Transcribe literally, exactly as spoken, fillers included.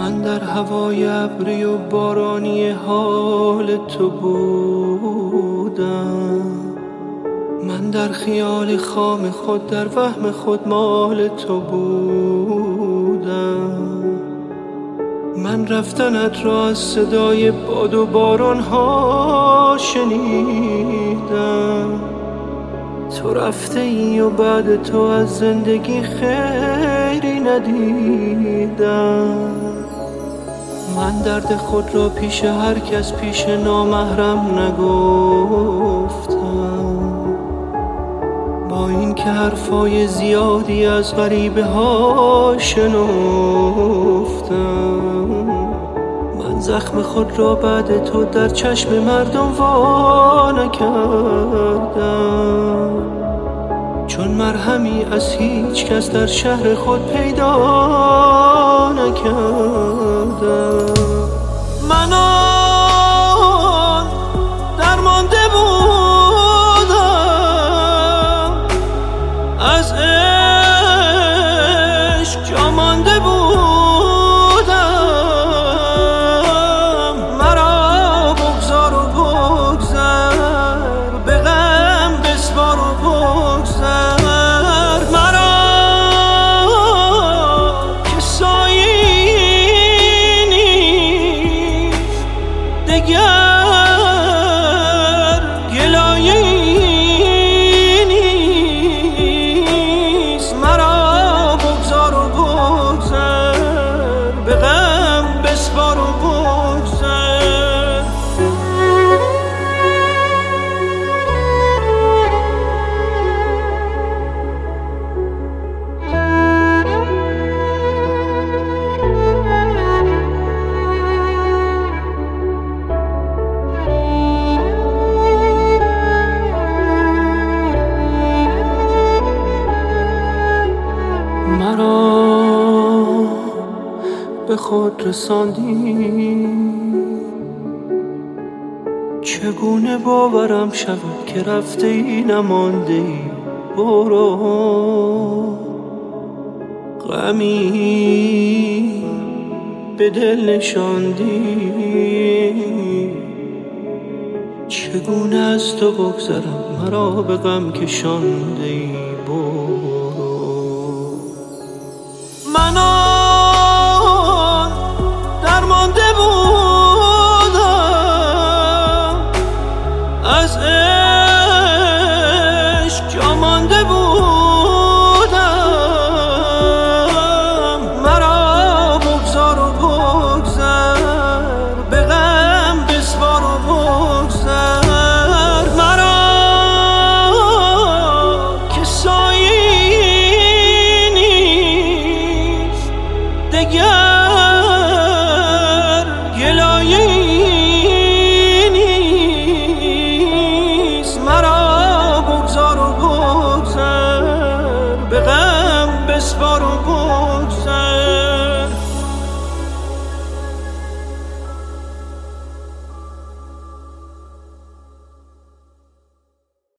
من در هوای ابری و بارانی حال تو بودم، من در خیال خام خود در وهم خود مال تو بودم. من رفتنت را از صدای باد و باران ها شنیدم، تو رفته ای و بعد تو از زندگی خیری ندیدم. من درد خود را پیش هر کس پیش نامحرم نگفتم، با این که حرفای زیادی از غریبه ها شنفتم. من زخم خود را بعد تو در چشم مردم وا نکردم، چون مرهمی از هیچ کس در شهر خود پیدا نکردم. من آن درمانده بودم، از عشق جا مانده بودم. مرا بگذار و بگذر، به غم بسپار و بگذر. مرا که سایه‌ای نیست دگر، گلایه‌ای نیست. مرا بگذار و بگذر، به غم بسپار و بگذر. مرا به خود رساندی، چگونه باورم شود که رفته ای نمانده ای. برو، غمی به دل نشاندی، چگونه از تو بگذرم مرا به غم کشانده ای. برو. من آن درمانده بودم، از عشق جا مانده بودم. مرا بگذار و بگذر، به غم بسپار و بگذر. مرا که سایه‌ای نیست دگر، گلایه‌ای نیست. مرا بگذار و بگذر، به غم بسپار و بگذر.